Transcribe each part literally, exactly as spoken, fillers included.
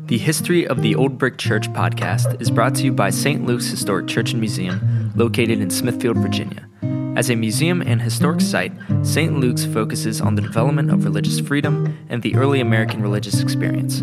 The History of the Old Brick Church podcast is brought to you by Saint Luke's Historic Church and Museum, located in Smithfield, Virginia. As a museum and historic site, Saint Luke's focuses on the development of religious freedom and the early American religious experience.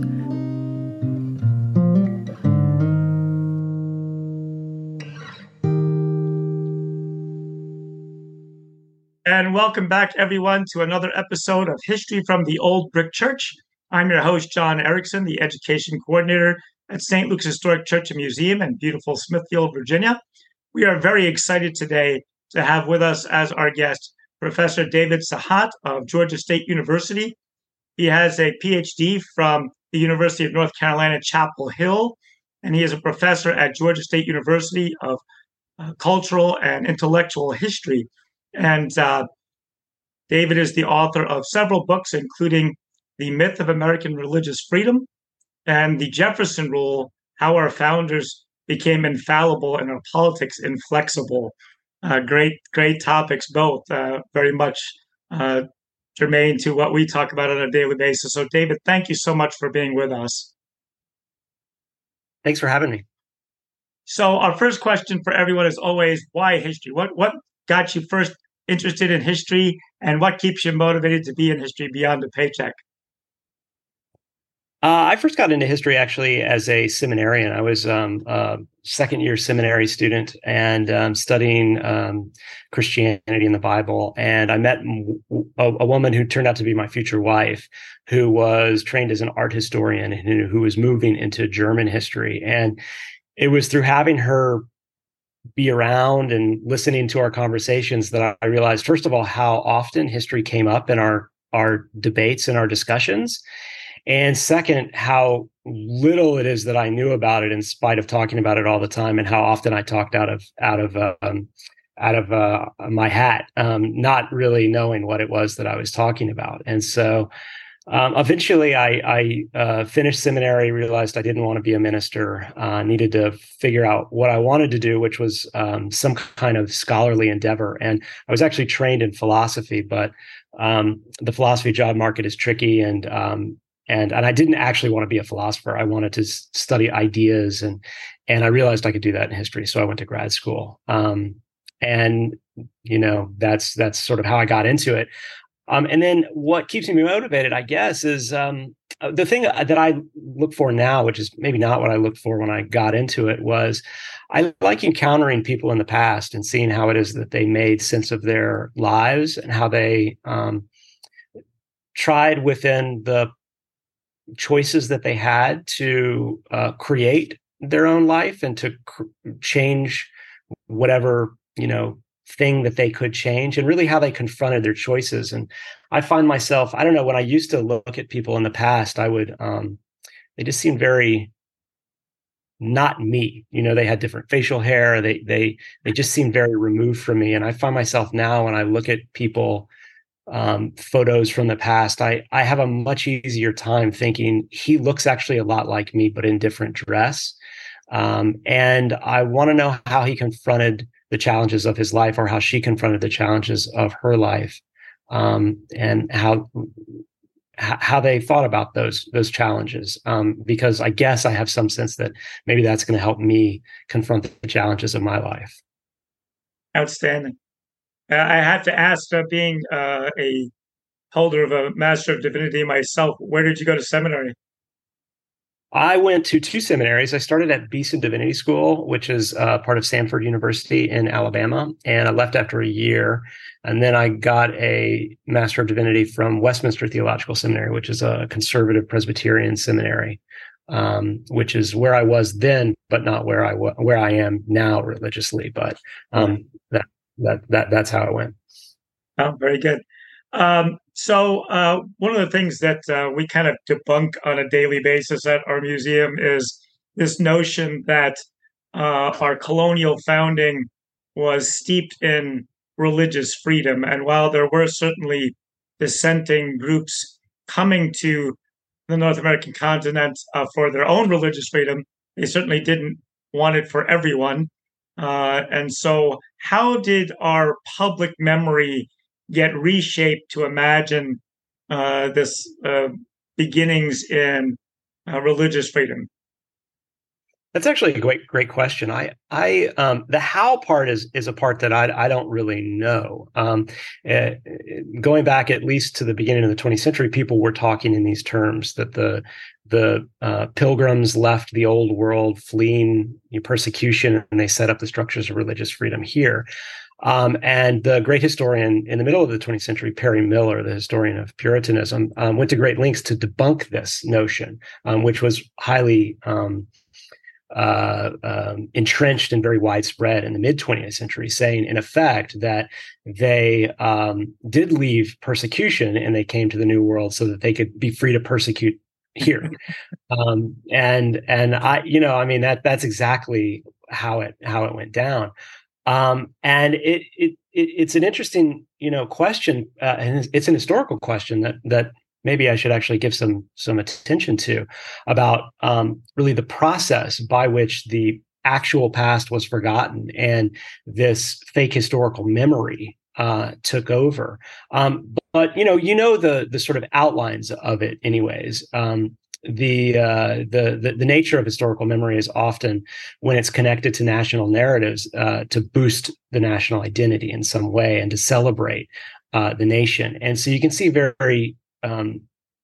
And welcome back, everyone, to another episode of History from the Old Brick Church. I'm your host, John Erickson, the Education Coordinator at Saint Luke's Historic Church and Museum in beautiful Smithfield, Virginia. We are very excited today to have with us as our guest Professor David Sahat of Georgia State University. He has a P H D from the University of North Carolina, Chapel Hill, and he is a professor at Georgia State University of uh, Cultural and Intellectual History. And uh, David is the author of several books, including The Myth of American Religious Freedom and The Jefferson Rule, How Our Founders Became Infallible and Our Politics Inflexible. Uh, great, great topics, both uh, very much uh, germane to what we talk about on a daily basis. So, David, thank you so much for being with us. Thanks for having me. So our first question for everyone is always, why history? What, what got you first interested in history, and what keeps you motivated to be in history beyond a paycheck? Uh, I first got into history actually as a seminarian. I was um, a second year seminary student and um, studying um, Christianity and the Bible. And I met a, a woman who turned out to be my future wife, who was trained as an art historian and who, who was moving into German history. And it was through having her be around and listening to our conversations that I realized, first of all, how often history came up in our, our debates and our discussions. And second, how little it is that I knew about it in spite of talking about it all the time, and how often I talked out of, out of, um, out of uh, my hat, um, not really knowing what it was that I was talking about. And so Um, eventually, I, I uh, finished seminary, realized I didn't want to be a minister, uh, needed to figure out what I wanted to do, which was um, some kind of scholarly endeavor. And I was actually trained in philosophy, but um, the philosophy job market is tricky, and um, and and I didn't actually want to be a philosopher. I wanted to s- study ideas, and and I realized I could do that in history, so I went to grad school. Um, and you know, that's that's sort of how I got into it. Um, and then what keeps me motivated, I guess, is um, the thing that I look for now, which is maybe not what I looked for when I got into it, was I like encountering people in the past and seeing how it is that they made sense of their lives and how they um, tried within the choices that they had to uh, create their own life and to cr- change whatever, you know, thing that they could change, and really how they confronted their choices. And I find myself, I don't know, when I used to look at people in the past, I would, um, they just seemed very not me. You know, they had different facial hair. They, they, they just seemed very removed from me. And I find myself now when I look at people, um, photos from the past, I, I have a much easier time thinking he looks actually a lot like me, but in different dress. Um, and I want to know how he confronted the challenges of his life, or how she confronted the challenges of her life, um, and how how they thought about those those challenges. Um, because I guess I have some sense that maybe that's going to help me confront the challenges of my life. Outstanding. Uh, I have to ask, uh, being uh, a holder of a Master of Divinity myself, where did you go to seminary? I went to two seminaries. I started at Beeson Divinity School, which is uh, part of Samford University in Alabama, and I left after a year. And then I got a Master of Divinity from Westminster Theological Seminary, which is a conservative Presbyterian seminary, um, which is where I was then, but not where I w- where I am now religiously. But um, that that that that's how it went. Oh, very good. Um, so uh, one of the things that uh, we kind of debunk on a daily basis at our museum is this notion that uh, our colonial founding was steeped in religious freedom. And while there were certainly dissenting groups coming to the North American continent uh, for their own religious freedom, they certainly didn't want it for everyone. Uh, and so how did our public memory get reshaped to imagine uh, this uh, beginnings in uh, religious freedom? That's actually a great, great question. I, I, um, the how part is is a part that I, I don't really know. Um, uh, going back at least to the beginning of the twentieth century, people were talking in these terms that the the uh, pilgrims left the old world, fleeing persecution, and they set up the structures of religious freedom here. Um, and the great historian in the middle of the twentieth century, Perry Miller, the historian of Puritanism, um, went to great lengths to debunk this notion, um, which was highly um, Uh, um, entrenched and very widespread in the mid twentieth century, saying in effect that they um, did leave persecution and they came to the New World so that they could be free to persecute here. um, and and I, you know, I mean that that's exactly how it how it went down. Um, and it, it it it's an interesting, you know, question, uh, and it's an historical question that that. maybe I should actually give some some attention to about um, really the process by which the actual past was forgotten and this fake historical memory uh, took over. Um, but you know, you know the the sort of outlines of it, anyways. Um, the, uh, the the the nature of historical memory is often, when it's connected to national narratives, uh, to boost the national identity in some way and to celebrate uh, the nation. And so you can see very Um,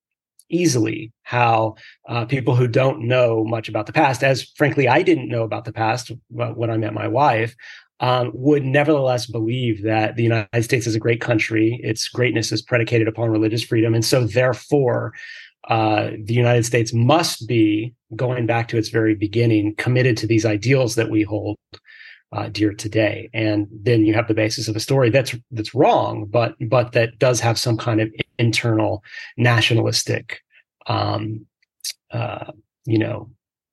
easily how uh, people who don't know much about the past, as frankly I didn't know about the past when I met my wife, um, would nevertheless believe that the United States is a great country. Its greatness is predicated upon religious freedom, and so therefore uh, the United States must be, going back to its very beginning, committed to these ideals that we hold Uh, dear today. And then you have the basis of a story that's that's wrong, but but that does have some kind of internal nationalistic, um, uh, you know,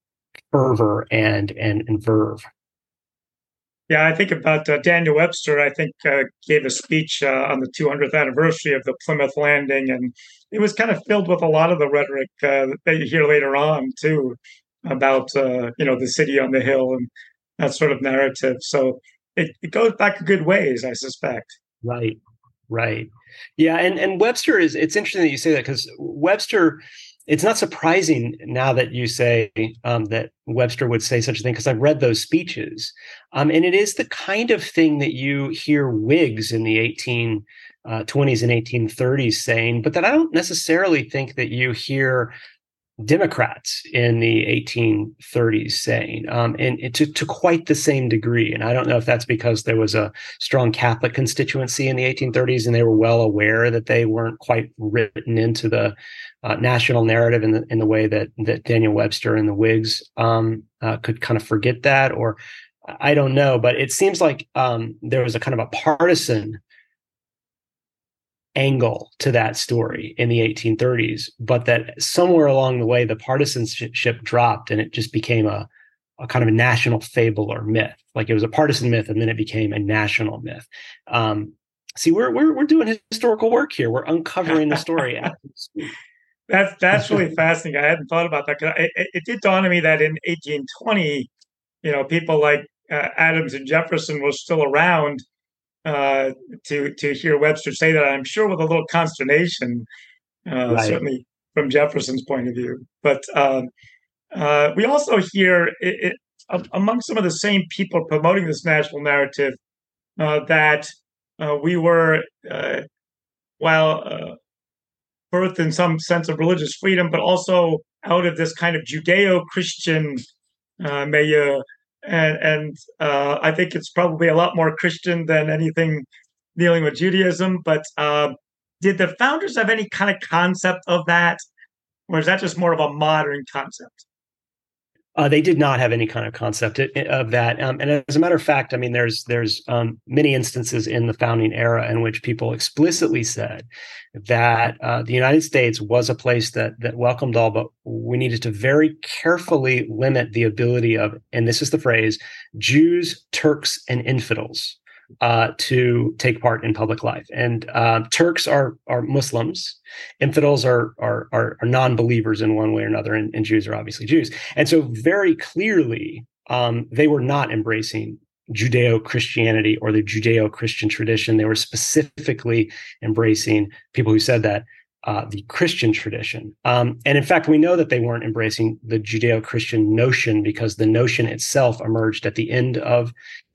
fervor and and and verve. Yeah, I think about uh, Daniel Webster. I think uh, gave a speech uh, on the two hundredth anniversary of the Plymouth Landing, and it was kind of filled with a lot of the rhetoric uh, that you hear later on too, about uh, you know the city on the hill and that sort of narrative. So it, it goes back a good ways, I suspect. Right, right. Yeah, and and Webster is, it's interesting that you say that, because Webster, it's not surprising now that you say um, that Webster would say such a thing, because I've read those speeches. Um, and it is the kind of thing that you hear Whigs in the eighteen twenties and eighteen thirties saying, but that I don't necessarily think that you hear Democrats in the eighteen thirties saying, um, and, and to, to quite the same degree. And I don't know if that's because there was a strong Catholic constituency in the eighteen thirties and they were well aware that they weren't quite written into the uh, national narrative in the, in the way that, that Daniel Webster and the Whigs um, uh, could kind of forget that, or I don't know. But it seems like um, there was a kind of a partisan angle to that story in the eighteen thirties, but that somewhere along the way the partisanship dropped and it just became a, a kind of a national fable or myth. Like it was a partisan myth and then it became a national myth. Um, see, we're we're we're doing historical work here. We're uncovering the story. that's that's really fascinating. I hadn't thought about that, because it, it did dawn on me that in eighteen twenty, you know, people like uh, Adams and Jefferson were still around uh, to to hear Webster say that. I'm sure with a little consternation, uh, Right. certainly from Jefferson's point of view. But um, uh, we also hear it, it, among some of the same people promoting this national narrative uh, that uh, we were, uh, while uh, birthed in some sense of religious freedom, but also out of this kind of Judeo-Christian uh, milieu. And, and uh, I think it's probably a lot more Christian than anything dealing with Judaism. But uh, did the founders have any kind of concept of that? Or is that just more of a modern concept? Uh, they did not have any kind of concept of that. Um, and as a matter of fact, I mean, there's there's um, many instances in the founding era in which people explicitly said that uh, the United States was a place that that welcomed all, but we needed to very carefully limit the ability of, and this is the phrase, Jews, Turks, and infidels uh, to take part in public life. And uh, Turks are are Muslims. Infidels are, are are are non-believers in one way or another, and, and Jews are obviously Jews. And so very clearly, um, they were not embracing Judeo-Christianity or the Judeo-Christian tradition. They were specifically embracing, people who said that, uh, the Christian tradition. Um, and in fact, we know that they weren't embracing the Judeo-Christian notion because the notion itself emerged at the end of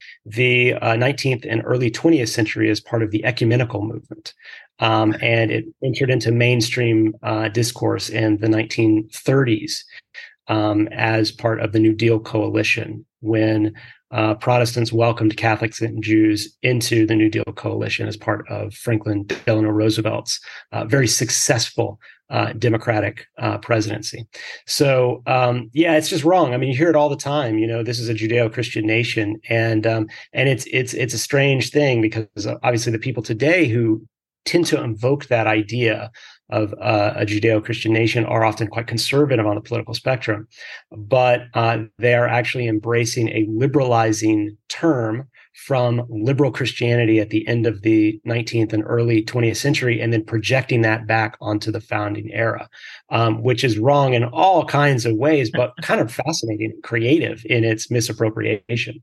the uh, nineteenth and early twentieth century as part of the ecumenical movement. Um, and it entered into mainstream uh, discourse in the nineteen thirties um, as part of the New Deal coalition, when uh, Protestants welcomed Catholics and Jews into the New Deal coalition as part of Franklin Delano Roosevelt's uh, very successful uh, Democratic uh, presidency. So, um, yeah, it's just wrong. I mean, you hear it all the time. You know, this is a Judeo-Christian nation, and um, and it's it's it's a strange thing because obviously the people today who tend to invoke that idea of uh, a Judeo-Christian nation are often quite conservative on the political spectrum, but uh, they are actually embracing a liberalizing term from liberal Christianity at the end of the nineteenth and early twentieth century, and then projecting that back onto the founding era, um, which is wrong in all kinds of ways, but kind of fascinating and creative in its misappropriation.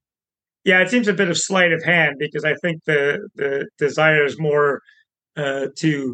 Yeah, it seems a bit of sleight of hand because I think the the desire is more uh, to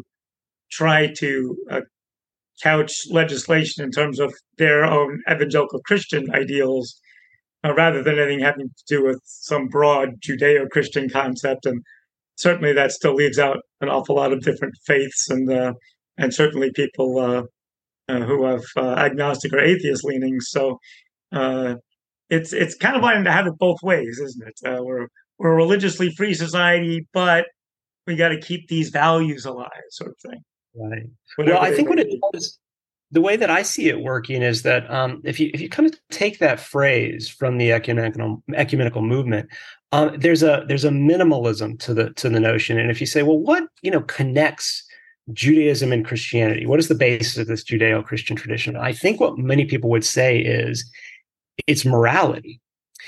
try to uh, couch legislation in terms of their own evangelical Christian ideals, uh, rather than anything having to do with some broad Judeo-Christian concept. And certainly that still leaves out an awful lot of different faiths, and uh, and certainly people uh, uh, who have uh, agnostic or atheist leanings. So. Uh, It's it's kind of wanting to have it both ways, isn't it? Uh, we're we're a religiously free society, but we got to keep these values alive, sort of thing. Right. Whatever well, I think what it be. does, the way that I see it working is that um, if you if you kind of take that phrase from the ecumenical ecumenical movement, um, there's a there's a minimalism to the to the notion, and if you say, well, what you know connects Judaism and Christianity? What is the basis of this Judeo-Christian tradition? I think what many people would say is it's morality,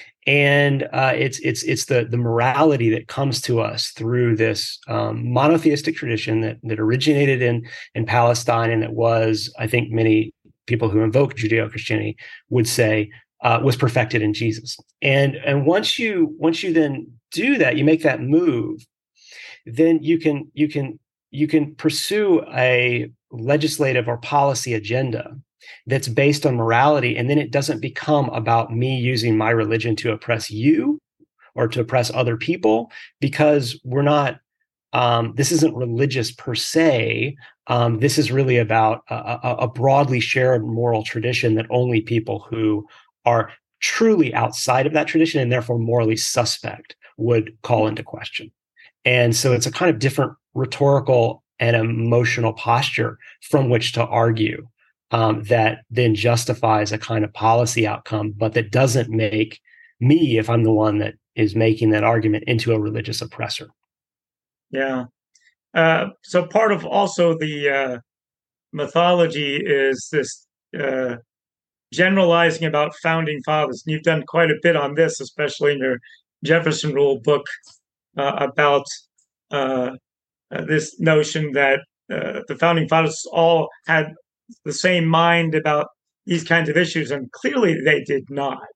and uh, it's it's it's the the morality that comes to us through this um, monotheistic tradition that that originated in in Palestine, and that was, I think, many people who invoke Judeo-Christianity would say uh, was perfected in Jesus. And and once you once you then do that, you make that move, then you can you can you can pursue a legislative or policy agenda that's based on morality, and then it doesn't become about me using my religion to oppress you or to oppress other people, because we're not, um, this isn't religious per se. Um, this is really about a, a, a broadly shared moral tradition that only people who are truly outside of that tradition and therefore morally suspect would call into question. And so it's a kind of different rhetorical and emotional posture from which to argue Um, that then justifies a kind of policy outcome, but that doesn't make me, if I'm the one that is making that argument, into a religious oppressor. Yeah. Uh, so part of also the uh, mythology is this uh, generalizing about founding fathers. And you've done quite a bit on this, especially in your Jefferson Rule book, uh, about uh, uh, this notion that uh, the founding fathers all had the same mind about these kinds of issues, and clearly they did not.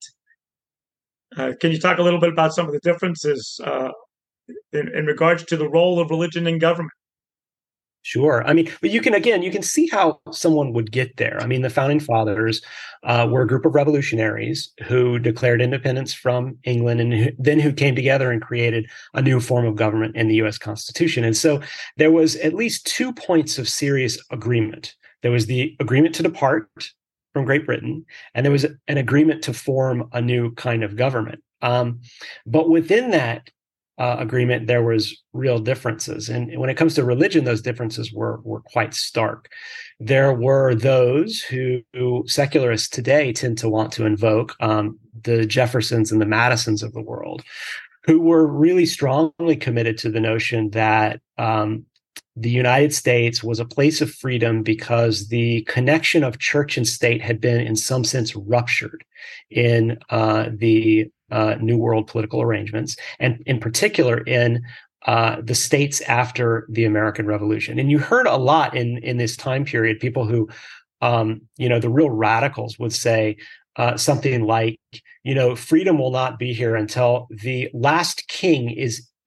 Uh, can you talk a little bit about some of the differences uh, in, in regards to the role of religion in government? Sure. I mean, but you can, again, you can see how someone would get there. I mean, the founding fathers uh, were a group of revolutionaries who declared independence from England, and who, then who came together and created a new form of government in the U S Constitution. And so there was at least two points of serious agreement. There was the agreement to depart from Great Britain, and there was an agreement to form a new kind of government. Um, but within that uh, agreement, there was real differences. And when it comes to religion, those differences were, were quite stark. There were those who, who secularists today tend to want to invoke, um, the Jeffersons and the Madisons of the world, who were really strongly committed to the notion that um, the United States was a place of freedom because the connection of church and state had been, in some sense, ruptured in uh, the uh, New World political arrangements, and in particular in uh, the states after the American Revolution. And you heard a lot in, in this time period, people who, um, you know, the real radicals would say uh, something like, you know, freedom will not be here until the last king is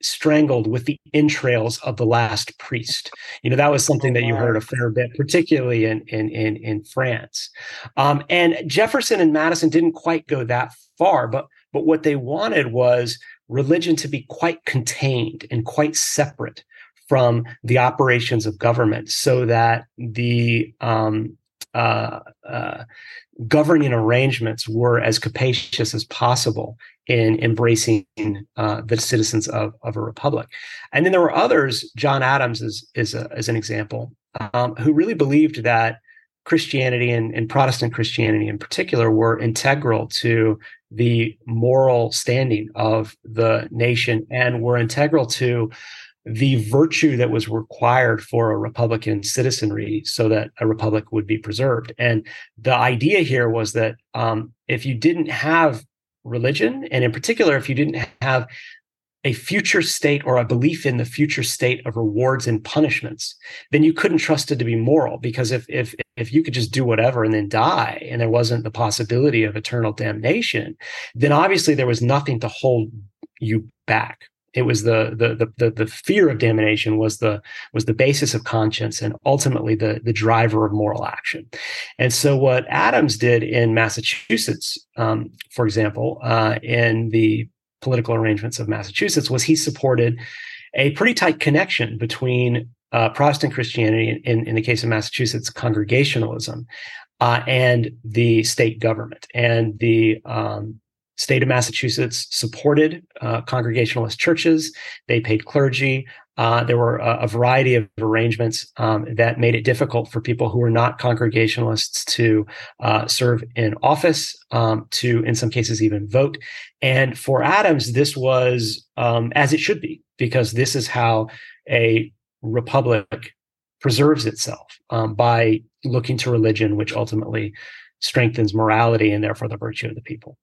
strangled with the entrails of the last priest. You know, that was something that you heard a fair bit, particularly in in in, in France. Um, and Jefferson and Madison didn't quite go that far, but but what they wanted was religion to be quite contained and quite separate from the operations of government, so that the um, uh, uh, governing arrangements were as capacious as possible in embracing uh, the citizens of, of a republic. And then there were others, John Adams is, is, a, is an example, um, who really believed that Christianity and, and Protestant Christianity in particular were integral to the moral standing of the nation and were integral to the virtue that was required for a Republican citizenry so that a republic would be preserved. And the idea here was that um, if you didn't have religion, and in particular, if you didn't have a future state or a belief in the future state of rewards and punishments, then you couldn't trust it to be moral. Because if if if you could just do whatever and then die, and there wasn't the possibility of eternal damnation, then obviously there was nothing to hold you back. It was the the the the fear of damnation was the was the basis of conscience and ultimately the the driver of moral action. And so what Adams did in Massachusetts, um, for example, uh, in the political arrangements of Massachusetts, was he supported a pretty tight connection between uh, Protestant Christianity, in in the case of Massachusetts, Congregationalism, uh, and the state government. And the um, state of Massachusetts supported uh, Congregationalist churches. They paid clergy. Uh, there were a, a variety of arrangements um, that made it difficult for people who were not Congregationalists to uh, serve in office, um, to, in some cases, even vote. And for Adams, this was um, as it should be, because this is how a republic preserves itself, um, by looking to religion, which ultimately strengthens morality and therefore the virtue of the people.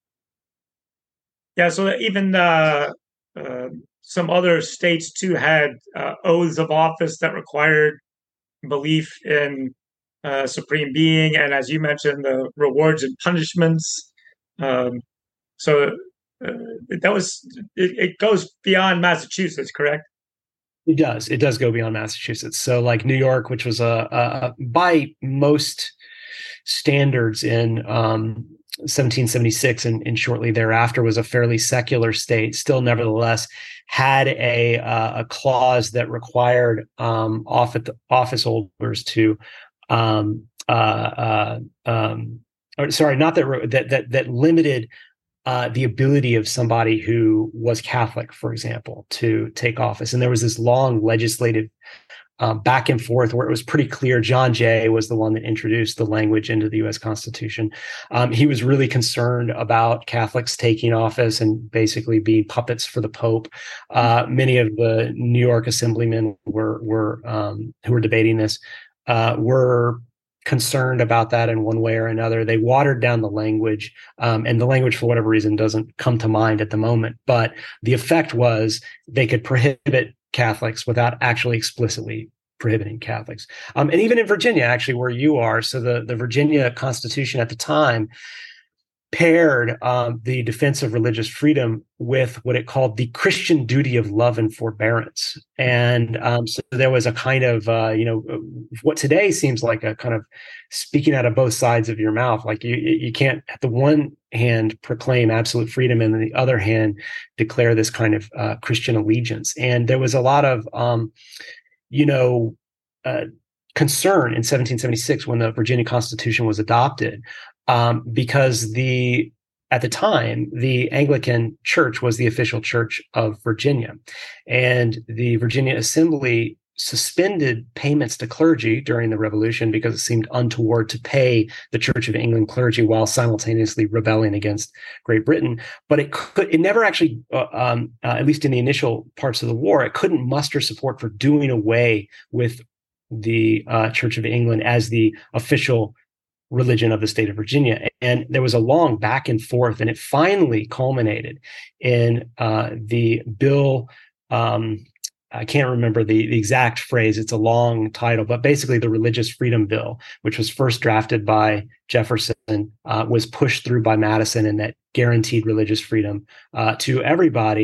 Yeah, so even uh, uh, some other states too had uh, oaths of office that required belief in uh, supreme being, and as you mentioned, the rewards and punishments. Um, so uh, that was it, it goes beyond Massachusetts, correct? It does. It does go beyond Massachusetts. So, like New York, which was a, a by most standards in um, seventeen seventy-six and, and shortly thereafter was a fairly secular state, still nevertheless had a uh, a clause that required um, office office holders to um, uh, uh, um, or sorry, not that that that that limited uh, the ability of somebody who was Catholic, for example, to take office. And there was this long legislative Um, back and forth where it was pretty clear. John Jay was the one that introduced the language into the U S Constitution. Um, he was really concerned about Catholics taking office and basically being puppets for the Pope. Uh, many of the New York assemblymen were were um, who were debating this uh, were concerned about that in one way or another. They watered down the language, um, and the language, for whatever reason, doesn't come to mind at the moment. But the effect was they could prohibit Catholics without actually explicitly prohibiting Catholics. Um, and even in Virginia, actually, where you are, so the, the Virginia Constitution at the time paired um, the defense of religious freedom with what it called the Christian duty of love and forbearance. And um, so there was a kind of, uh, you know, what today seems like a kind of speaking out of both sides of your mouth. Like you, you can't, at the one hand, proclaim absolute freedom, and on the other hand, declare this kind of uh, Christian allegiance. And there was a lot of, um, you know, uh, concern in seventeen seventy-six when the Virginia Constitution was adopted, um, because the at the time the Anglican Church was the official church of Virginia, and the Virginia Assembly suspended payments to clergy during the Revolution because it seemed untoward to pay the Church of England clergy while simultaneously rebelling against Great Britain. But it could, it never actually, uh, um, uh, at least in the initial parts of the war, it couldn't muster support for doing away with the uh, Church of England as the official religion of the state of Virginia. And there was a long back and forth, and it finally culminated in uh, the bill. Um, I can't remember the, the exact phrase. It's a long title, but basically the Religious Freedom Bill, which was first drafted by Jefferson, uh, was pushed through by Madison, and that guaranteed religious freedom uh, to everybody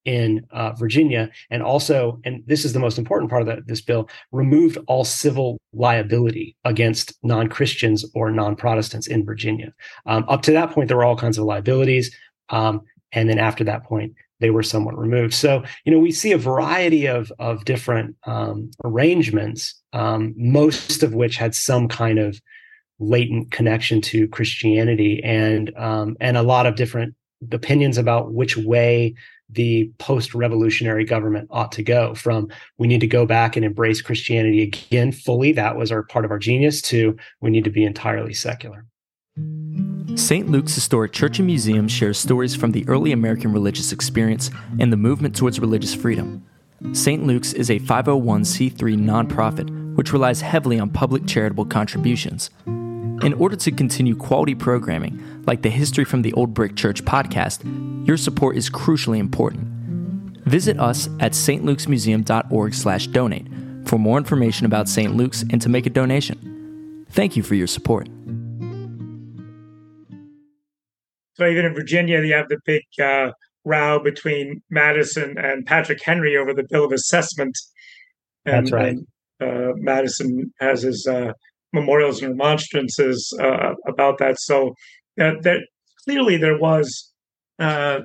in uh, Virginia, and also, and this is the most important part of the, this bill, removed all civil liability against non-Christians or non-Protestants in Virginia. Um, up to that point, there were all kinds of liabilities, um, and then after that point, they were somewhat removed. So, you know, we see a variety of of different um, arrangements, um, most of which had some kind of latent connection to Christianity, and um, and a lot of different opinions about which way the post-revolutionary government ought to go. From we need to go back and embrace Christianity again fully, that was our part of our genius, to we need to be entirely secular. Saint Luke's Historic Church and Museum shares stories from the early American religious experience and the movement towards religious freedom. Saint Luke's is a five oh one c three nonprofit which relies heavily on public charitable contributions. In order to continue quality programming, like the History from the Old Brick Church podcast, your support is crucially important. Visit us at stlukesmuseum.org slash donate for more information about Saint Luke's and to make a donation. Thank you for your support. So even in Virginia, you have the big uh, row between Madison and Patrick Henry over the Bill of Assessment. And, That's right. And, uh, Madison has his uh, memorials and remonstrances uh, about that. So uh, that clearly there was uh,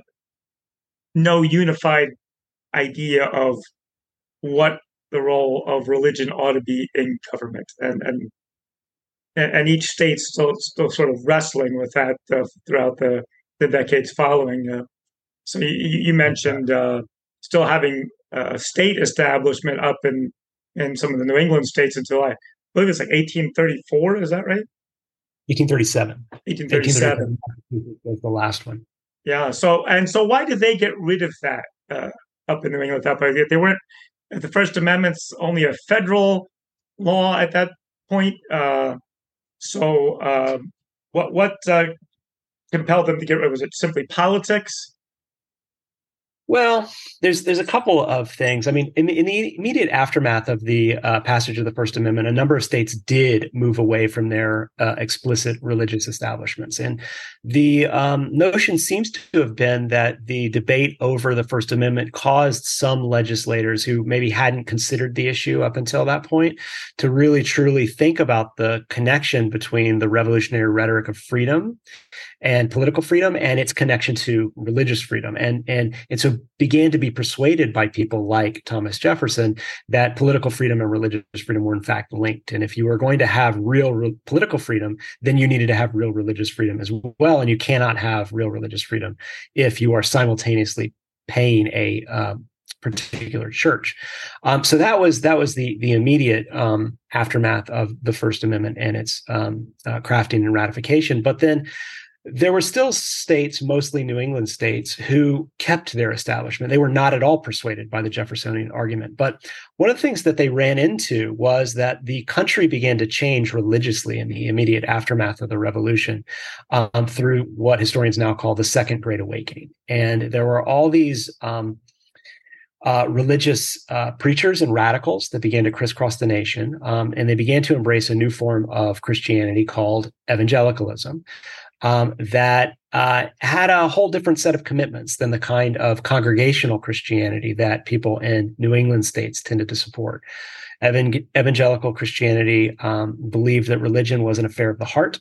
no unified idea of what the role of religion ought to be in government, and and and each state still still sort of wrestling with that uh, throughout the the decades following. Uh, so you, you mentioned uh, still having a state establishment up in in some of the New England states until I. I believe it's like eighteen thirty-four. Is that right? eighteen thirty-seven. eighteen thirty-seven was the last one. Yeah. So and so, why did they get rid of that uh, up in New England? At that point, they weren't. The First Amendment's only a federal law at that point. Uh, so, uh, what what uh, compelled them to get rid of? Was it simply politics? Well, there's there's a couple of things. I mean, in, in the immediate aftermath of the uh, passage of the First Amendment, a number of states did move away from their uh, explicit religious establishments. And the um, notion seems to have been that the debate over the First Amendment caused some legislators who maybe hadn't considered the issue up until that point to really truly think about the connection between the revolutionary rhetoric of freedom and political freedom and its connection to religious freedom. And, and, and so began to be persuaded by people like Thomas Jefferson that political freedom and religious freedom were in fact linked. And if you were going to have real re- political freedom, then you needed to have real religious freedom as well. And you cannot have real religious freedom if you are simultaneously paying a uh, particular church. Um, so that was that was the the immediate um, aftermath of the First Amendment and its um, uh, crafting and ratification. But then there were still states, mostly New England states, who kept their establishment. They were not at all persuaded by the Jeffersonian argument. But one of the things that they ran into was that the country began to change religiously in the immediate aftermath of the Revolution um, through what historians now call the Second Great Awakening. And there were all these um, uh, religious uh, preachers and radicals that began to crisscross the nation, um, and they began to embrace a new form of Christianity called evangelicalism. Um, that uh, had a whole different set of commitments than the kind of congregational Christianity that people in New England states tended to support. Evan- evangelical Christianity um, believed that religion was an affair of the heart,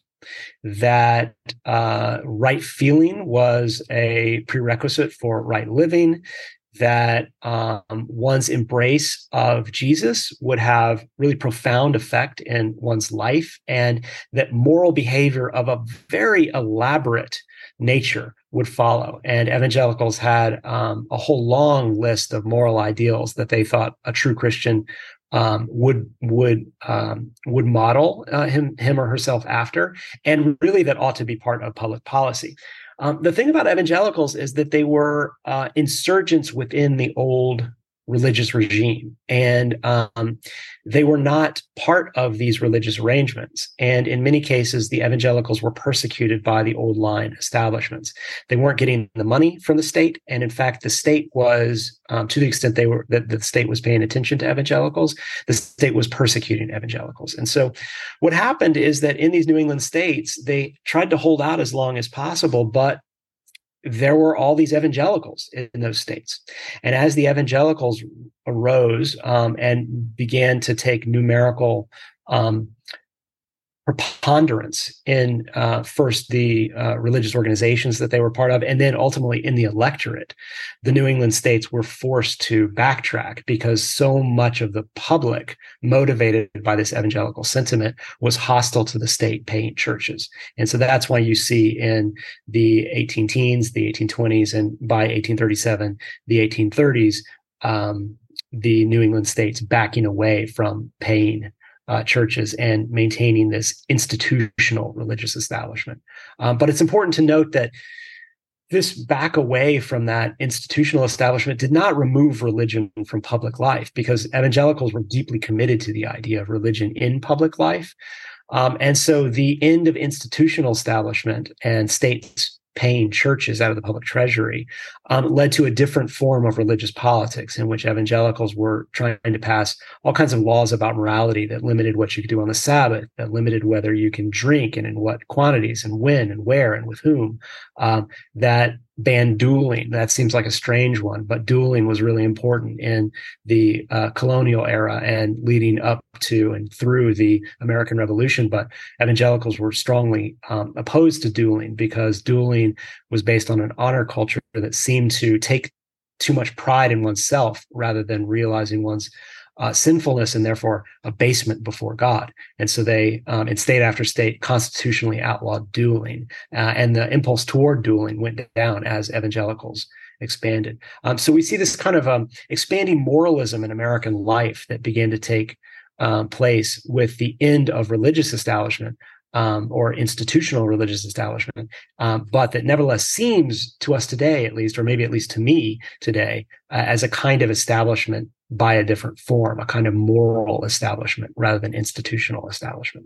that uh, right feeling was a prerequisite for right living, that um, one's embrace of Jesus would have really profound effect in one's life, and that moral behavior of a very elaborate nature would follow. And evangelicals had um, a whole long list of moral ideals that they thought a true Christian um, would would um, would model uh, him him or herself after, and really that ought to be part of public policy. Um, the thing about evangelicals is that they were uh, insurgents within the old religious regime, and um, they were not part of these religious arrangements. And in many cases, the evangelicals were persecuted by the old line establishments. They weren't getting the money from the state, and in fact, the state was, um, to the extent they were that the state was paying attention to evangelicals, the state was persecuting evangelicals. And so, what happened is that in these New England states, they tried to hold out as long as possible, but there were all these evangelicals in those states. And as the evangelicals arose um, and began to take numerical um, preponderance in uh, first the uh, religious organizations that they were part of, and then ultimately in the electorate, the New England states were forced to backtrack because so much of the public, motivated by this evangelical sentiment, was hostile to the state-paying churches. And so that's why you see in the eighteen teens, the eighteen twenties, and by eighteen thirty-seven, the eighteen thirties, um, the New England states backing away from paying Uh, churches and maintaining this institutional religious establishment. Um, but it's important to note that this back away from that institutional establishment did not remove religion from public life, because evangelicals were deeply committed to the idea of religion in public life. Um, and so the end of institutional establishment and states paying churches out of the public treasury um, led to a different form of religious politics in which evangelicals were trying to pass all kinds of laws about morality that limited what you could do on the Sabbath, that limited whether you can drink and in what quantities and when and where and with whom, um, that banned dueling. That seems like a strange one, but dueling was really important in the uh, colonial era and leading up to and through the American Revolution. But evangelicals were strongly um, opposed to dueling because dueling was based on an honor culture that seemed to take too much pride in oneself rather than realizing one's uh, sinfulness and therefore abasement before God. And so they, um, in state after state, constitutionally outlawed dueling, uh, and the impulse toward dueling went down as evangelicals expanded. Um, so we see this kind of um, expanding moralism in American life that began to take um, place with the end of religious establishment, Um, or institutional religious establishment, um, but that nevertheless seems to us today, at least, or maybe at least to me today, uh, as a kind of establishment by a different form, a kind of moral establishment rather than institutional establishment.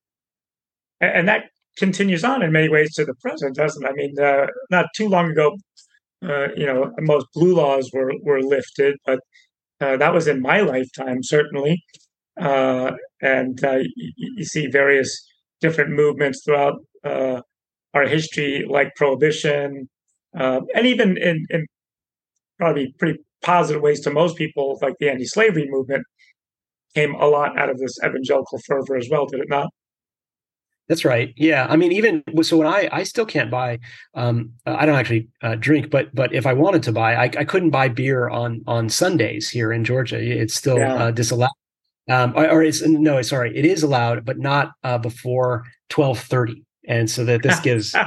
And that continues on in many ways to the present, doesn't it? I mean, uh, not too long ago, uh, you know, most blue laws were were lifted, but uh, that was in my lifetime, certainly. Uh, and uh, you, you see various different movements throughout uh, our history, like prohibition, uh, and even in, in probably pretty positive ways to most people, like the anti-slavery movement, came a lot out of this evangelical fervor as well, did it not? That's right. Yeah. I mean, even so, when I, I still can't buy, um, I don't actually uh, drink, but but if I wanted to buy, I, I couldn't buy beer on on Sundays here in Georgia. It's still yeah. uh, disallowed. Um, or, or it's no, sorry, it is allowed, but not uh, before twelve thirty. And so that this gives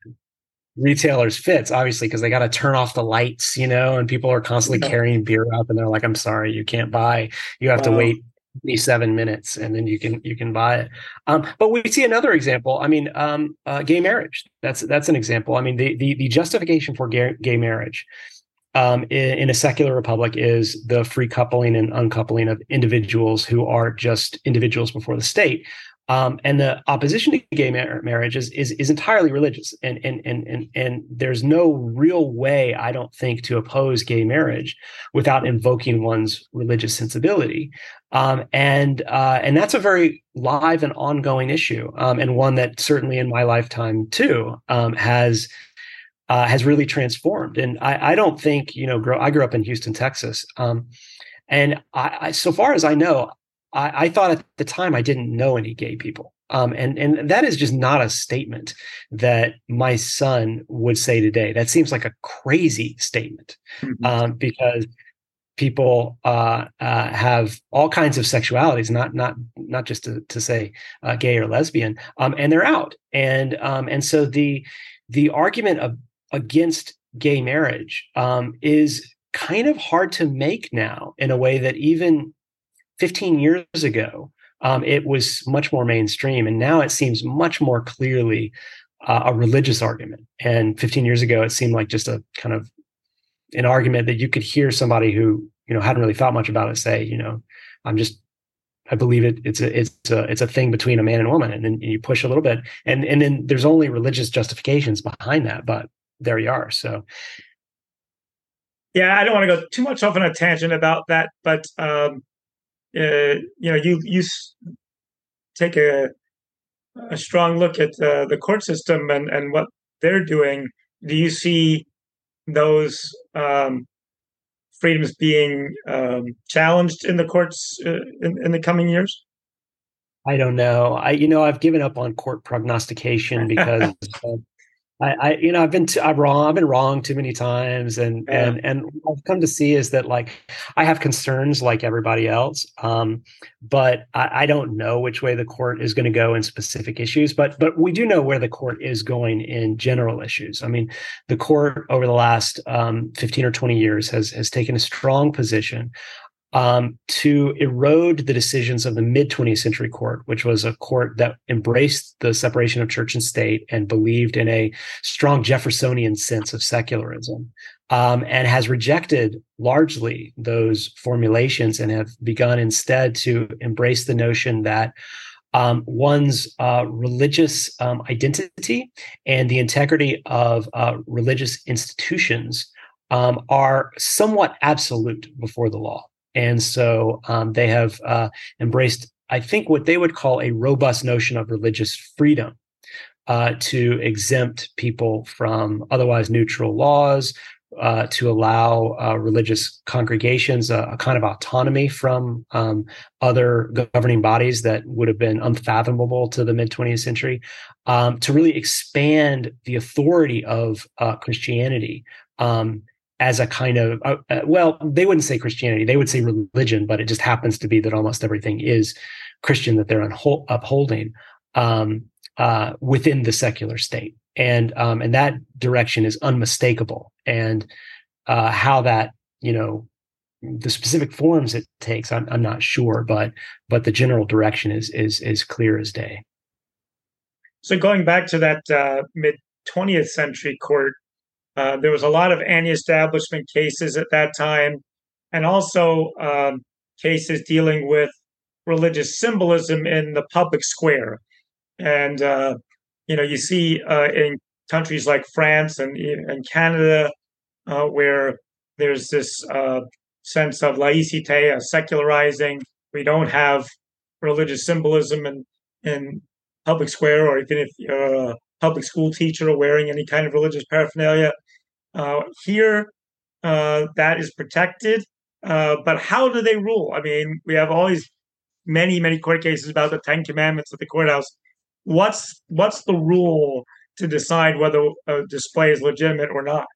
retailers fits, obviously, because they got to turn off the lights, you know, and people are constantly yeah. carrying beer up, and they're like, "I'm sorry, you can't buy. You have wow. to wait twenty-seven minutes, and then you can you can buy it." Um, but we see another example. I mean, um, uh, gay marriage. That's that's an example. I mean, the the, the justification for gay, gay marriage Um, in, in a secular republic is the free coupling and uncoupling of individuals who are just individuals before the state. Um, and the opposition to gay mar- marriage is, is is entirely religious, and and and and and there's no real way, I don't think, to oppose gay marriage without invoking one's religious sensibility, um, and uh, and that's a very live and ongoing issue, um, and one that certainly in my lifetime too um, has. Uh, has really transformed. And I, I don't think, you know, grow, I grew up in Houston, Texas. Um, and I, I, so far as I know, I, I thought at the time I didn't know any gay people. Um, and, and that is just not a statement that my son would say today. That seems like a crazy statement, mm-hmm. um, because people uh, uh, have all kinds of sexualities, not not not just to, to say uh, gay or lesbian, um, and they're out. And um, and so the the argument of against gay marriage um, is kind of hard to make now in a way that even fifteen years ago, um, it was much more mainstream. And now it seems much more clearly uh, a religious argument. And fifteen years ago, it seemed like just a kind of an argument that you could hear somebody who, you know, hadn't really thought much about it say, you know, I'm just, I believe it. It's a, it's a, it's a thing between a man and a woman. And then you push a little bit, and, and then there's only religious justifications behind that. But there you are. So, yeah, I don't want to go too much off on a tangent about that, but um, uh, you know, you you take a a strong look at uh, the court system and and what they're doing do you see those um, freedoms being um, challenged in the courts uh, in, in the coming years? I don't know. I, you know, I've given up on court prognostication because uh, I, I, you know, I've been, t- I'm wrong. I've been wrong too many times, and Yeah. and and what I've come to see is that like I have concerns like everybody else, um, but I, I don't know which way the court is going to go in specific issues. But but we do know where the court is going in general issues. I mean, the court over the last um, fifteen or twenty years has has taken a strong position um, to erode the decisions of the mid-twentieth century court, which was a court that embraced the separation of church and state and believed in a strong Jeffersonian sense of secularism, um, and has rejected largely those formulations and have begun instead to embrace the notion that um, one's uh, religious um, identity and the integrity of uh, religious institutions um, are somewhat absolute before the law. And so um, they have uh, embraced, I think, what they would call a robust notion of religious freedom uh, to exempt people from otherwise neutral laws, uh, to allow uh, religious congregations a, a kind of autonomy from um, other governing bodies that would have been unfathomable to the mid-twentieth century, um, to really expand the authority of uh, Christianity um, as a kind of, uh, uh, well, they wouldn't say Christianity, they would say religion, but it just happens to be that almost everything is Christian that they're unho- upholding um, uh, within the secular state. And um, and that direction is unmistakable. And uh, how that, you know, the specific forms it takes, I'm, I'm not sure, but but the general direction is is is clear as day. So going back to that uh, mid-twentieth century court, Uh, there was a lot of anti-establishment cases at that time, and also um, cases dealing with religious symbolism in the public square. And uh, you know, you see uh, in countries like France and, and Canada, uh, where there's this uh, sense of laïcité, a secularizing. We don't have religious symbolism in in public square, or even if you're a public school teacher or wearing any kind of religious paraphernalia. Uh, here, uh, that is protected, uh, but how do they rule? I mean, we have all these many, many court cases about the Ten Commandments at the courthouse. What's what's the rule to decide whether a display is legitimate or not?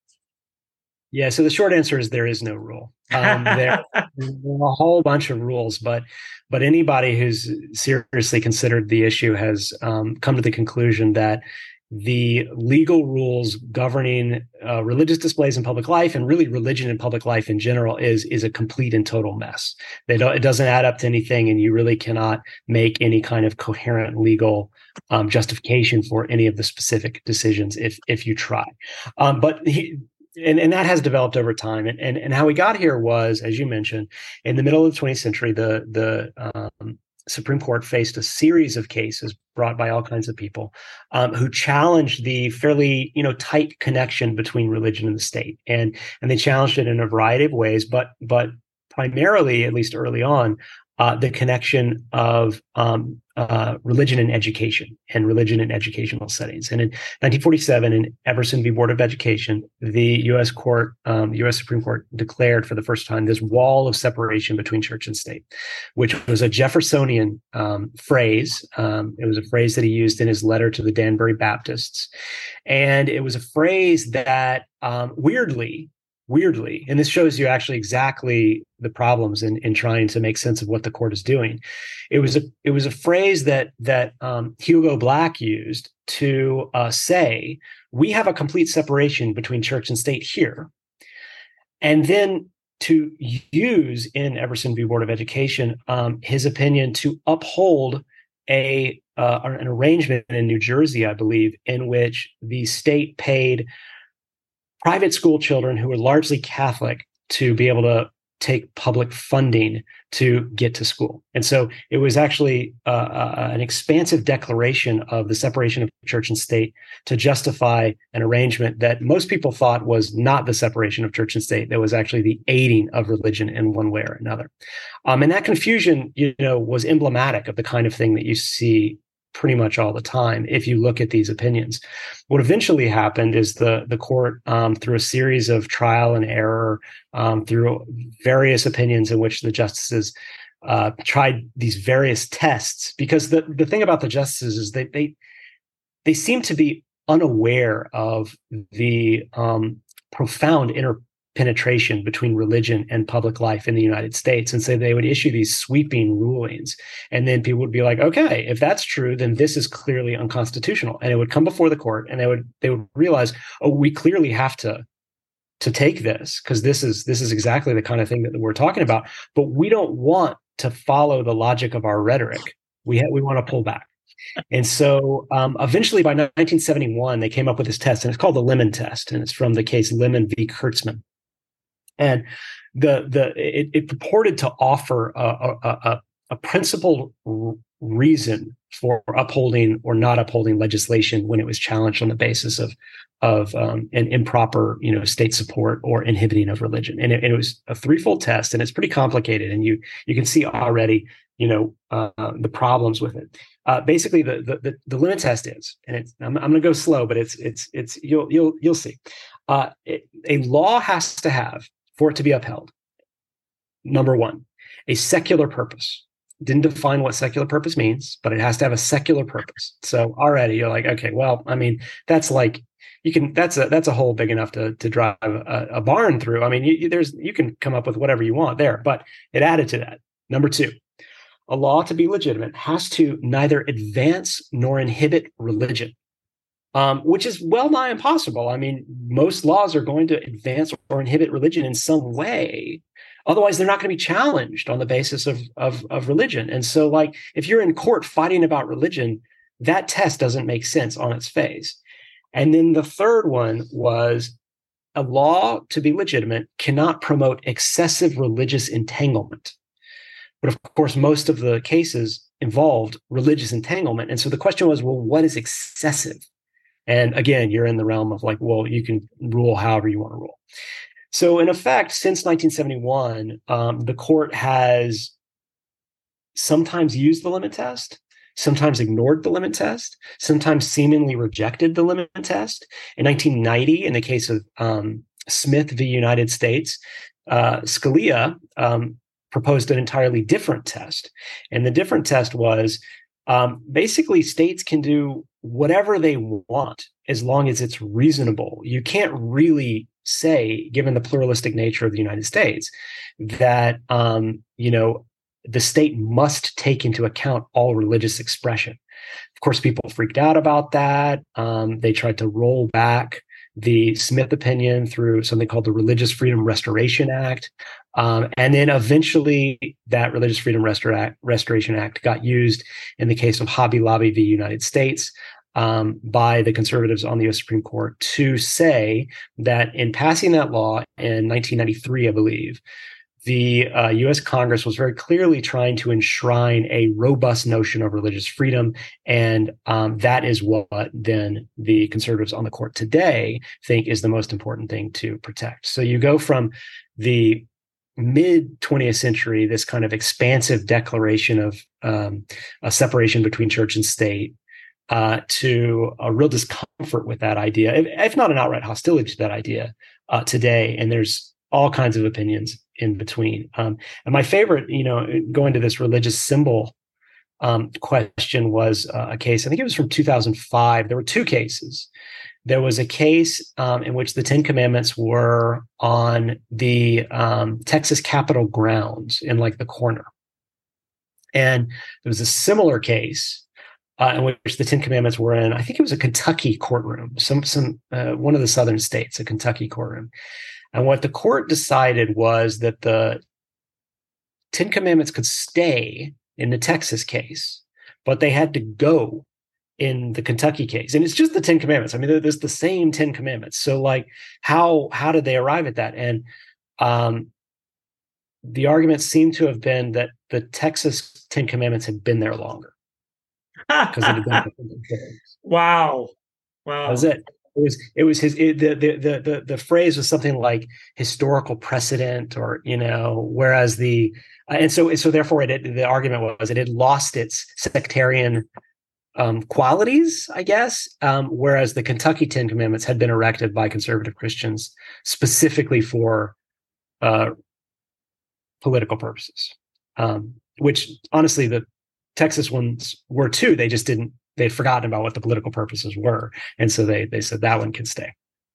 Yeah, so the short answer is there is no rule. Um, there are a whole bunch of rules, but but anybody who's seriously considered the issue has um, come to the conclusion that the legal rules governing uh, religious displays in public life, and really religion in public life in general, is is a complete and total mess. They don't, it doesn't add up to anything, and you really cannot make any kind of coherent legal um, justification for any of the specific decisions if if you try. Um, but he, and, and that has developed over time. And, and and how we got here was, as you mentioned, in the middle of the twentieth century, the the um, Supreme Court faced a series of cases brought by all kinds of people um, who challenged the fairly, you know, tight connection between religion and the state, and and they challenged it in a variety of ways, but but primarily, at least early on, uh, the connection of um, uh, religion and education, and religion in educational settings. And in nineteen forty-seven, in Everson v. Board of Education, the U S court, um, U S Supreme Court declared for the first time this wall of separation between church and state, which was a Jeffersonian um, phrase. Um, it was a phrase that he used in his letter to the Danbury Baptists. And it was a phrase that um, weirdly, Weirdly, and this shows you actually exactly the problems in, in trying to make sense of what the court is doing. It was a it was a phrase that that um, Hugo Black used to uh, say we have a complete separation between church and state here, and then to use in Everson v. Board of Education um, his opinion to uphold a uh, an arrangement in New Jersey, I believe, in which the state paid private school children who were largely Catholic to be able to take public funding to get to school. And so it was actually uh, uh, an expansive declaration of the separation of church and state to justify an arrangement that most people thought was not the separation of church and state. That was actually the aiding of religion in one way or another. Um, and that confusion, you know, was emblematic of the kind of thing that you see pretty much all the time if you look at these opinions. What eventually happened is the the court, um, through a series of trial and error, um, through various opinions in which the justices uh, tried these various tests, because the, the thing about the justices is they they they seem to be unaware of the um, profound interpenetration between religion and public life in the United States. And so they would issue these sweeping rulings. And then people would be like, okay, if that's true, then this is clearly unconstitutional. And it would come before the court, and they would they would realize, oh, we clearly have to to take this, because this is this is exactly the kind of thing that we're talking about. But we don't want to follow the logic of our rhetoric. We ha- we want to pull back. And so um, eventually by nineteen seventy-one, they came up with this test, and it's called the Lemon test. And it's from the case Lemon v. Kurtzman. And the the it, it purported to offer a, a, a, a principled r- reason for upholding or not upholding legislation when it was challenged on the basis of of um, an improper, you know, state support or inhibiting of religion. And it, and it was a threefold test, and it's pretty complicated. And you you can see already, you know, uh, the problems with it. Uh, basically, the, the the the limit test is, and it's I'm, I'm going to go slow, but it's it's it's you'll you'll you'll see. Uh, it, a law has to have, for it to be upheld, number one, a secular purpose. Didn't define what secular purpose means, but it has to have a secular purpose. So already you're like, okay, well, I mean, that's like you can that's a that's a hole big enough to to drive a, a barn through. I mean, you, there's you can come up with whatever you want there, but it added to that. Number two, a law to be legitimate has to neither advance nor inhibit religion, um, which is well nigh impossible. I mean, most laws are going to advance or inhibit religion in some way. Otherwise, they're not going to be challenged on the basis of, of, of religion. And so, like, if you're in court fighting about religion, that test doesn't make sense on its face. And then the third one was a law to be legitimate cannot promote excessive religious entanglement. But of course, most of the cases involved religious entanglement. And so the question was, well, what is excessive? And again, you're in the realm of like, well, you can rule however you want to rule. So in effect, since nineteen seventy-one, um, the court has sometimes used the limit test, sometimes ignored the limit test, sometimes seemingly rejected the limit test. In nineteen ninety, in the case of um, Smith v. United States, uh, Scalia um, proposed an entirely different test. And the different test was um, basically states can do whatever they want as long as it's reasonable. You can't really say, given the pluralistic nature of the United States, that um, you know the state must take into account all religious expression. Of course, people freaked out about that. Um, they tried to roll back the Smith opinion through something called the Religious Freedom Restoration Act. Um, and then eventually that Religious Freedom Restor- Act, Restoration Act got used in the case of Hobby Lobby v. United States um, by the conservatives on the U S Supreme Court to say that in passing that law in nineteen ninety-three, I believe, the uh, U S Congress was very clearly trying to enshrine a robust notion of religious freedom. And um, that is what then the conservatives on the court today think is the most important thing to protect. So you go from the mid twentieth century, this kind of expansive declaration of um, a separation between church and state, uh, to a real discomfort with that idea, if, if not an outright hostility to that idea uh, today. And there's all kinds of opinions in between. Um, and my favorite, you know, going to this religious symbol um, question was uh, a case, I think it was from two thousand five. There were two cases. There was a case um, in which the Ten Commandments were on the um, Texas Capitol grounds in like the corner. And there was a similar case uh, in which the Ten Commandments were in, I think it was a Kentucky courtroom, some, some uh, one of the southern states, a Kentucky courtroom. And what the court decided was that the Ten Commandments could stay in the Texas case, but they had to go in the Kentucky case. And it's just the Ten Commandments. I mean, there's the same Ten Commandments. So like, how, how did they arrive at that? And um, the argument seemed to have been that the Texas Ten Commandments had been there longer. Because it had been Wow. Wow. That was it. It was it was his it, the, the the the the phrase was something like historical precedent, or you know, whereas the uh, and so so therefore it, it the argument was it had lost its sectarian um, qualities, I guess, um, whereas the Kentucky Ten Commandments had been erected by conservative Christians specifically for uh, political purposes, um, which honestly the Texas ones were too. They just didn't, they'd forgotten about what the political purposes were. And so they they said that one can stay.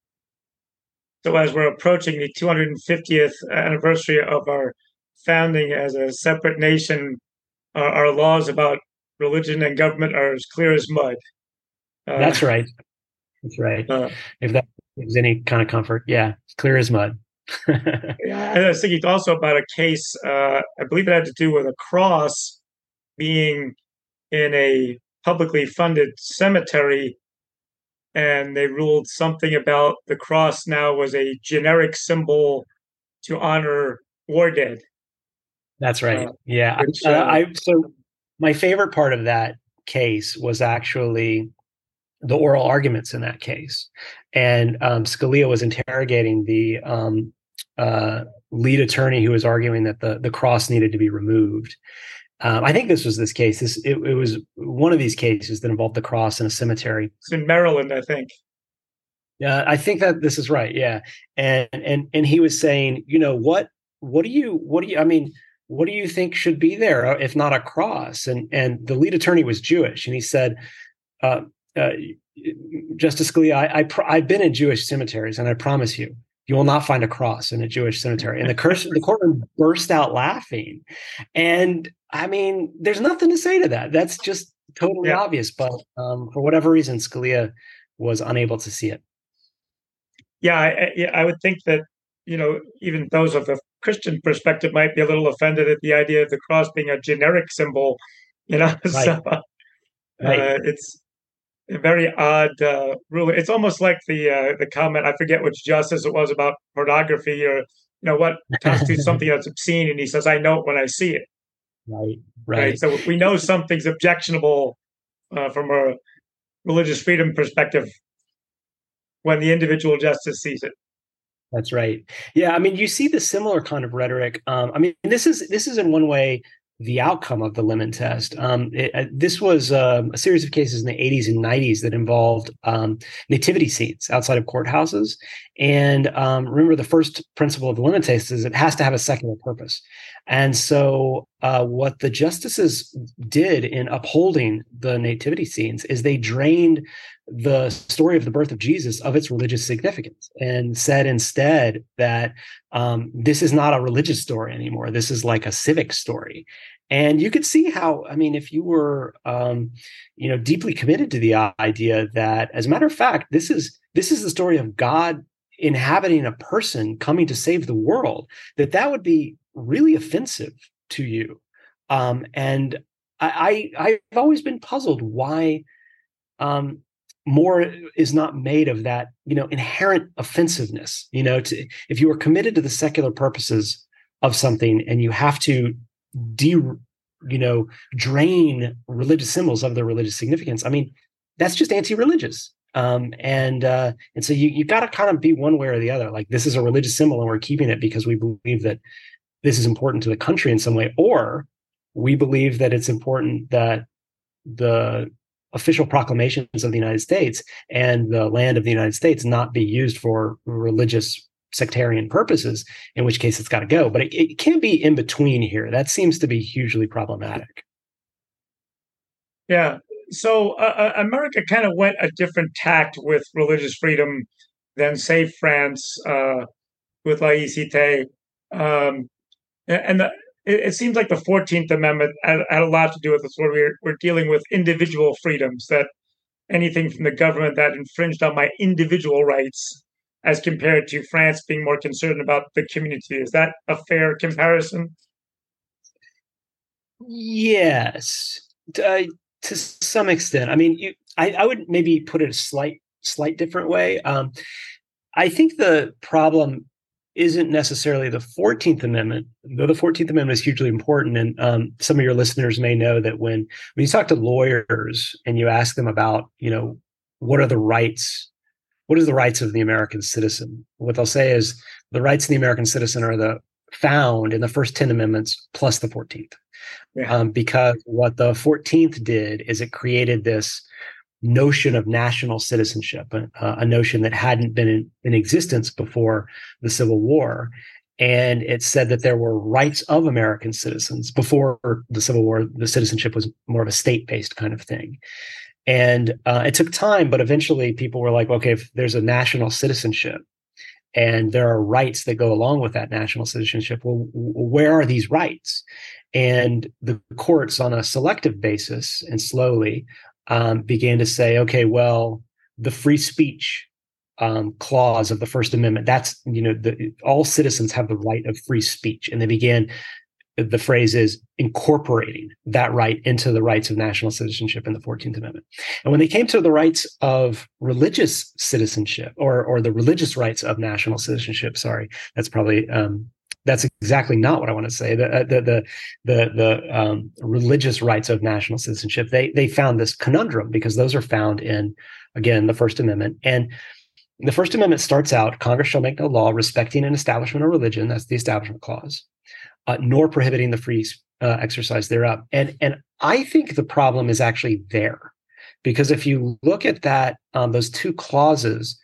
So as we're approaching the two hundred fiftieth anniversary of our founding as a separate nation, uh, our laws about religion and government are as clear as mud. Uh, That's right. That's right. Uh, if that gives any kind of comfort, yeah, it's clear as mud. Yeah, I was thinking also about a case, uh, I believe it had to do with a cross being in a publicly funded cemetery, and they ruled something about the cross now was a generic symbol to honor war dead. That's right. Uh, yeah. Which, uh, I so my favorite part of that case was actually the oral arguments in that case, and um, Scalia was interrogating the um, uh, lead attorney who was arguing that the the cross needed to be removed. Um, I think this was this case. This it, it was one of these cases that involved the cross in a cemetery. It's in Maryland, I think. Yeah, I think that this is right. Yeah, and and and he was saying, you know, what what do you what do you I mean, what do you think should be there if not a cross? And and the lead attorney was Jewish, and he said, uh, uh, Justice Scalia, I, I pr- I've been in Jewish cemeteries, and I promise you, you will not find a cross in a Jewish cemetery. And the curse, the courtroom burst out laughing. And I mean, there's nothing to say to that. That's just totally yeah. obvious. But um, for whatever reason, Scalia was unable to see it. Yeah, I, I would think that, you know, even those of the Christian perspective might be a little offended at the idea of the cross being a generic symbol, you know. Right. So uh, right. it's a very odd uh, rule. It's almost like the uh, the comment, I forget which justice it was, about pornography, or, you know, what constitutes something that's obscene, and he says, I know it when I see it. Right, right. right? So we know something's objectionable uh, from a religious freedom perspective when the individual justice sees it. That's right. Yeah, I mean, you see the similar kind of rhetoric. Um, I mean, this is this is in one way the outcome of the Lemon Test. Um, it, uh, this was um, a series of cases in the eighties and nineties that involved um, nativity scenes outside of courthouses. And um, remember, the first principle of the Lemon Test is it has to have a secular purpose. And so uh, what the justices did in upholding the nativity scenes is they drained the story of the birth of Jesus of its religious significance and said instead that um, this is not a religious story anymore. This is like a civic story. And you could see how, I mean, if you were, um, you know, deeply committed to the idea that, as a matter of fact, this is this is the story of God inhabiting a person coming to save the world, that that would be really offensive to you. Um, and I, I, I've always been puzzled why um, more is not made of that, you know, inherent offensiveness. You know, to, if you are committed to the secular purposes of something and you have to de, you know, drain religious symbols of their religious significance, I mean, that's just anti-religious. Um, and uh, and so you you got to kind of be one way or the other. Like, this is a religious symbol and we're keeping it because we believe that this is important to the country in some way, or we believe that it's important that the official proclamations of the United States and the land of the United States not be used for religious sectarian purposes, in which case it's got to go. But it, it can't be in between here. That seems to be hugely problematic. Yeah. So uh, America kind of went a different tact with religious freedom than, say, France uh, with laïcité. Um, and the, it, it seems like the fourteenth Amendment had, had a lot to do with this, where we're, we're dealing with individual freedoms, that anything from the government that infringed on my individual rights, as compared to France being more concerned about the community. Is that a fair comparison? Yes. Uh, to some extent. I mean, you, I, I would maybe put it a slight, slight different way. Um, I think the problem isn't necessarily the fourteenth Amendment, though the fourteenth Amendment is hugely important. And um, some of your listeners may know that when, when you talk to lawyers and you ask them about, you know, what are the rights, what is the rights of the American citizen? What they'll say is the rights of the American citizen are the found in the first ten amendments plus the fourteenth. Yeah. Um, because what the fourteenth did is it created this notion of national citizenship, a, a notion that hadn't been in, in existence before the Civil War. And it said that there were rights of American citizens. Before the Civil War, the citizenship was more of a state-based kind of thing. And uh, it took time, but eventually people were like, okay, if there's a national citizenship and there are rights that go along with that national citizenship, well, where are these rights? And the courts, on a selective basis and slowly, um, began to say, okay, well, the free speech um, clause of the First Amendment, that's, you know, the, all citizens have the right of free speech. And they began, the phrase is incorporating that right into the rights of national citizenship in the fourteenth Amendment. And when they came to the rights of religious citizenship, or, or the religious rights of national citizenship, sorry, that's probably, um, that's exactly not what I want to say. The the the the, the um, religious rights of national citizenship, they they found this conundrum because those are found in, again, the First Amendment. And the First Amendment starts out, Congress shall make no law respecting an establishment of religion, that's the Establishment Clause, uh, nor prohibiting the free uh, exercise thereof. And and I think the problem is actually there, because if you look at that, um, those two clauses,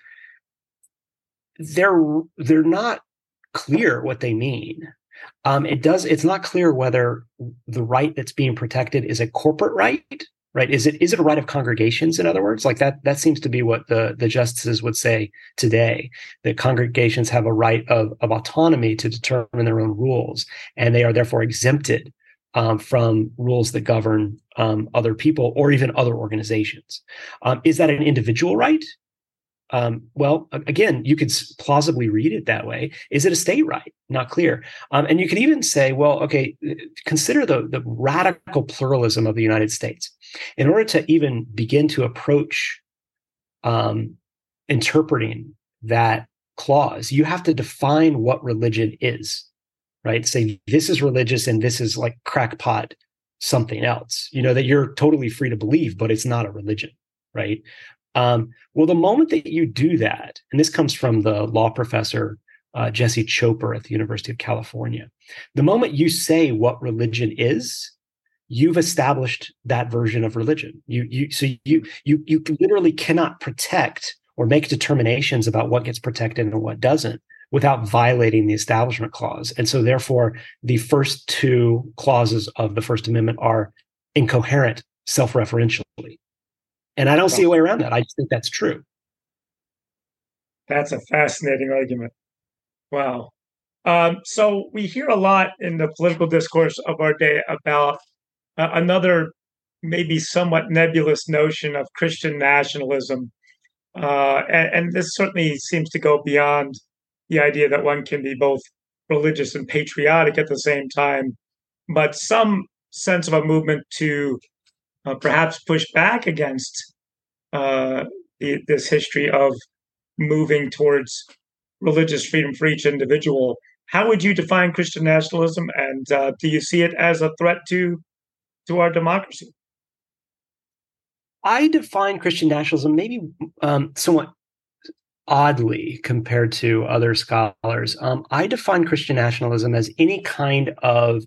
they're they're not clear what they mean. Um, it does. It's not clear whether the right that's being protected is a corporate right, right? Is it is it a right of congregations? In other words, like that that seems to be what the the justices would say today, that congregations have a right of of autonomy to determine their own rules, and they are therefore exempted um, from rules that govern um, other people or even other organizations. Um, is that an individual right? Um, well, again, you could plausibly read it that way. Is it a state right? Not clear. Um, and you could even say, well, okay, consider the, the radical pluralism of the United States. In order to even begin to approach um, interpreting that clause, you have to define what religion is, right? Say this is religious and this is like crackpot something else, you know, that you're totally free to believe, but it's not a religion, right? Um, well, the moment that you do that, and this comes from the law professor, uh, Jesse Choper at the University of California, the moment you say what religion is, you've established that version of religion. You, you, so you, you, you literally cannot protect or make determinations about what gets protected and what doesn't without violating the Establishment Clause. And so therefore, the first two clauses of the First Amendment are incoherent self-referentially. And I don't see a way around that. I just think that's true. That's a fascinating argument. Wow. Um, so we hear a lot in the political discourse of our day about uh, another maybe somewhat nebulous notion of Christian nationalism. Uh, and, and this certainly seems to go beyond the idea that one can be both religious and patriotic at the same time, but some sense of a movement to Uh, perhaps push back against uh, the, this history of moving towards religious freedom for each individual. How would you define Christian nationalism, and uh, do you see it as a threat to to our democracy? I define Christian nationalism maybe um, somewhat oddly compared to other scholars. Um, I define Christian nationalism as any kind of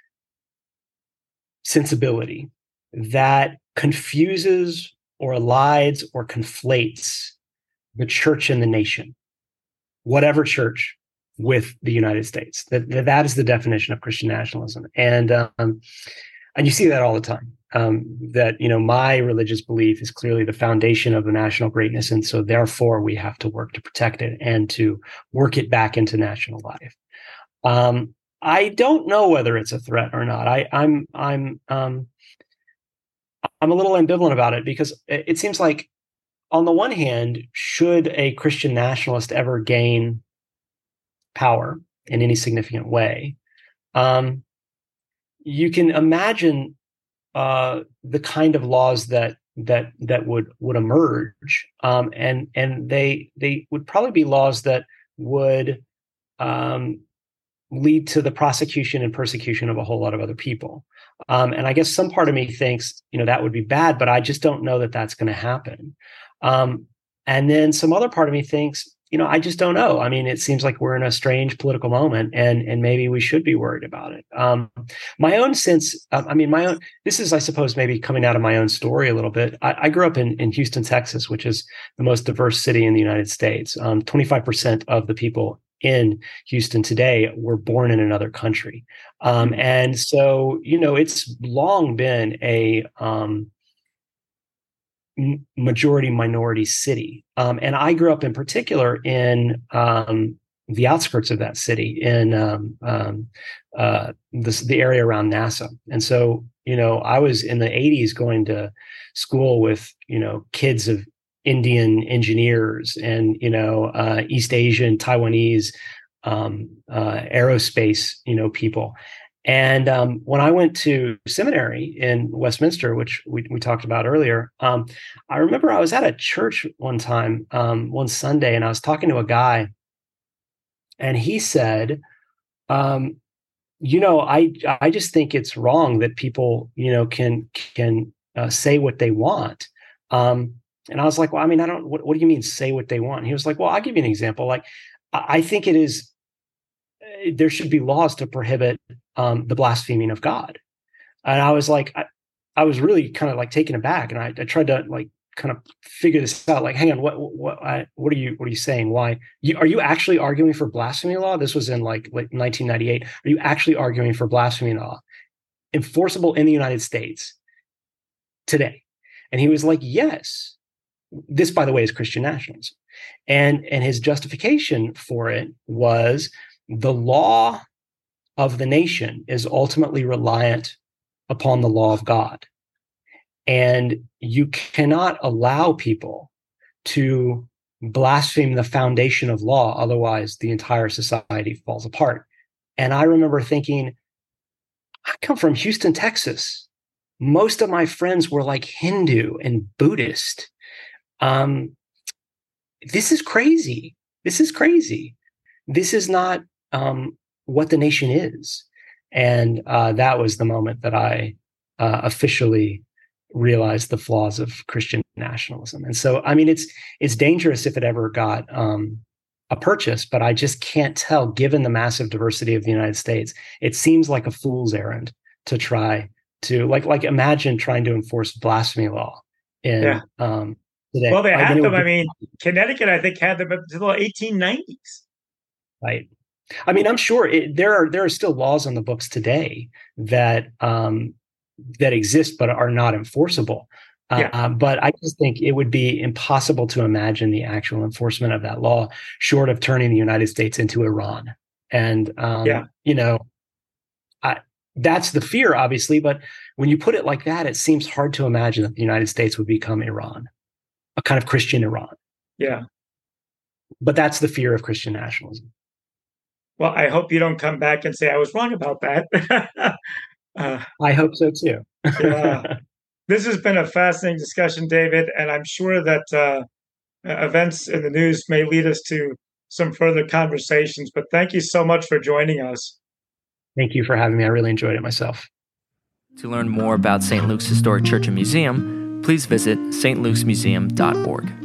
sensibility that confuses or allies or conflates the church and the nation, whatever church, with the United States. That, that is the definition of Christian nationalism. And um, and you see that all the time, um, that, you know, my religious belief is clearly the foundation of the national greatness. And so therefore we have to work to protect it and to work it back into national life. Um, I don't know whether it's a threat or not. I, I'm, I'm, um, I'm a little ambivalent about it, because it seems like, on the one hand, should a Christian nationalist ever gain power in any significant way, um, you can imagine uh, the kind of laws that that that would would emerge, um, and and they they would probably be laws that would um, lead to the prosecution and persecution of a whole lot of other people. Um, and I guess some part of me thinks, you know, that would be bad, but I just don't know that that's going to happen. Um, and then some other part of me thinks you know, I just don't know. I mean, it seems like we're in a strange political moment, and and maybe we should be worried about it. Um, my own sense, I mean, my own. This is, I suppose, maybe coming out of my own story a little bit. I, I grew up in in Houston, Texas, which is the most diverse city in the United States. Um, twenty-five percent of the people in Houston today were born in another country, um, and so you know, it's long been a um, majority minority city. Um, and I grew up in particular in um, the outskirts of that city, in um, um, uh, this, the area around NASA. And so, you know, I was in the eighties going to school with, you know, kids of Indian engineers and, you know, uh, East Asian, Taiwanese, um, uh, aerospace, you know, people. And um, when I went to seminary in Westminster, which we, we talked about earlier, um, I remember I was at a church one time, um, one Sunday, and I was talking to a guy, and he said, um, "You know, I I just think it's wrong that people, you know, can can uh, say what they want." Um, and I was like, "Well, I mean, I don't. What, what do you mean say what they want?" And he was like, "Well, I'll give you an example. Like, I, I think it is." There should be laws to prohibit um, the blaspheming of God. And I was like, I, I was really kind of like taken aback, and I, I tried to like kind of figure this out. Like, hang on, what what I, what are you what are you saying? Why you, are you actually arguing for blasphemy law? This was in like, like nineteen ninety-eight. Are you actually arguing for blasphemy law enforceable in the United States today? And he was like, yes. This, by the way, is Christian nationalism, and and his justification for it was, the law of the nation is ultimately reliant upon the law of God. And you cannot allow people to blaspheme the foundation of law, otherwise the entire society falls apart. And I remember thinking, I come from Houston, Texas. Most of my friends were like Hindu and Buddhist. Um, this is crazy. This is crazy. This is not Um, what the nation is. And uh, that was the moment that I uh, officially realized the flaws of Christian nationalism. And so, I mean, it's it's dangerous if it ever got um, a purchase, but I just can't tell, given the massive diversity of the United States, it seems like a fool's errand to try to, like, like imagine trying to enforce blasphemy law in yeah. um, today. Well, they I had mean, them. be, I mean, Connecticut, I think, had them until the eighteen nineties. Right. I mean, I'm sure it, there are there are still laws on the books today that um, that exist but are not enforceable. Uh, yeah. But I just think it would be impossible to imagine the actual enforcement of that law, short of turning the United States into Iran. And um, yeah. you know, I, that's the fear, obviously. But when you put it like that, it seems hard to imagine that the United States would become Iran, a kind of Christian Iran. Yeah. But that's the fear of Christian nationalism. Well, I hope you don't come back and say I was wrong about that. uh, I hope so too. Yeah. This has been a fascinating discussion, David, and I'm sure that uh, events in the news may lead us to some further conversations. But thank you so much for joining us. Thank you for having me. I really enjoyed it myself. To learn more about Saint Luke's Historic Church and Museum, please visit s t lukes museum dot org.